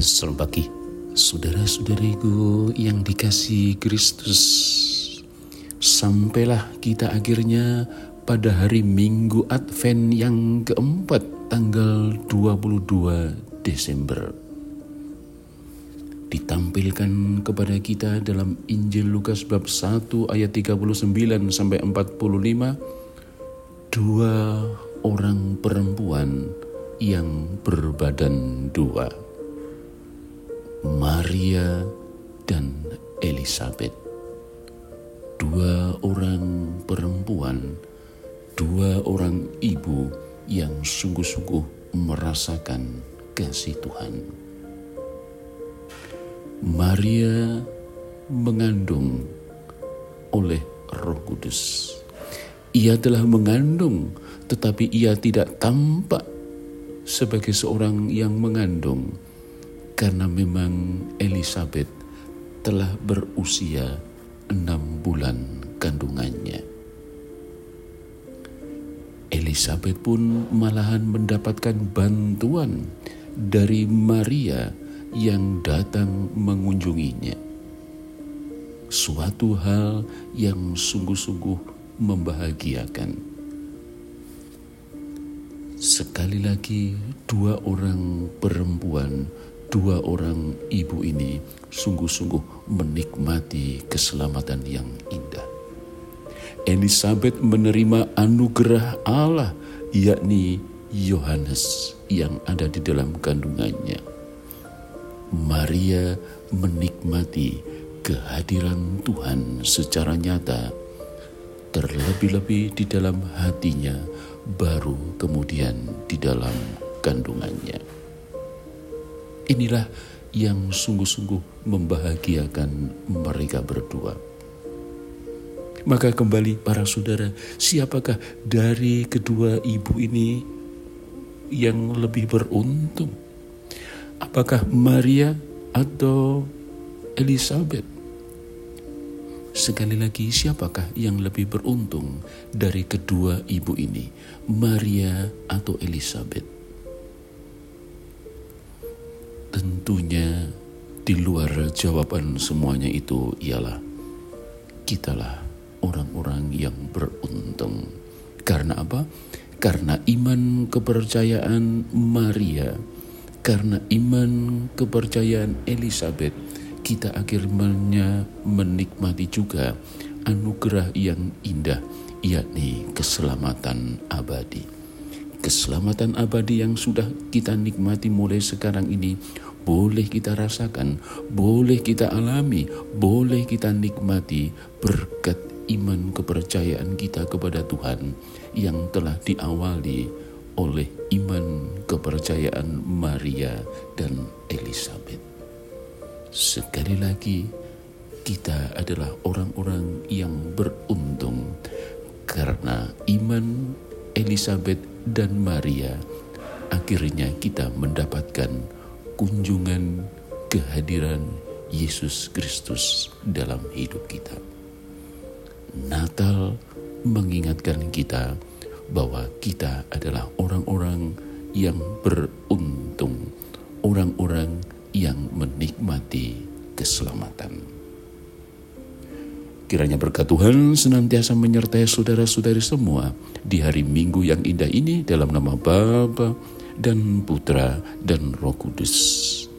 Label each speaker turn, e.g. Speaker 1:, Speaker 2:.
Speaker 1: Selamat pagi, saudara-saudariku yang dikasihi Kristus. Sampailah kita akhirnya pada hari Minggu Advent yang keempat, tanggal 22 Desember. Ditampilkan kepada kita dalam Injil Lukas bab 1 ayat 39 sampai 45, dua orang perempuan yang berbadan dua, Maria dan Elisabet. Dua orang perempuan, dua orang ibu yang sungguh-sungguh merasakan kasih Tuhan. Maria mengandung oleh Roh Kudus. Ia telah mengandung, tetapi ia tidak tampak sebagai seorang yang mengandung, karena memang Elisabet telah berusia 6 bulan kandungannya. Elisabet pun malahan mendapatkan bantuan dari Maria yang datang mengunjunginya. Suatu hal yang sungguh-sungguh membahagiakan. Sekali lagi, dua orang perempuan, dua orang ibu ini sungguh-sungguh menikmati keselamatan yang indah. Elisabet menerima anugerah Allah, yakni Yohanes yang ada di dalam kandungannya. Maria menikmati kehadiran Tuhan secara nyata, terlebih-lebih di dalam hatinya, baru kemudian di dalam kandungannya. Inilah yang sungguh-sungguh membahagiakan mereka berdua. Maka kembali para saudara, siapakah dari kedua ibu ini yang lebih beruntung? Apakah Maria atau Elisabet? Sekali lagi, siapakah yang lebih beruntung dari kedua ibu ini, Maria atau Elisabet? Tentunya di luar jawaban semuanya itu ialah kitalah orang-orang yang beruntung. Karena apa? Karena iman kepercayaan Maria, karena iman kepercayaan Elisabet, kita akhirnya menikmati juga anugerah yang indah, yakni keselamatan abadi. Keselamatan abadi yang sudah kita nikmati mulai sekarang ini, boleh kita rasakan, boleh kita alami, boleh kita nikmati berkat iman kepercayaan kita kepada Tuhan yang telah diawali oleh iman kepercayaan Maria dan Elisabet. Sekali lagi, kita adalah orang-orang yang beruntung karena iman Elisabet dan Maria. Akhirnya kita mendapatkan kunjungan kehadiran Yesus Kristus dalam hidup kita. Natal mengingatkan kita bahwa kita adalah orang-orang yang beruntung, orang-orang yang menikmati keselamatan. Kiranya berkat Tuhan senantiasa menyertai saudara-saudari semua di hari Minggu yang indah ini, dalam nama Bapa dan Putra dan Roh Kudus.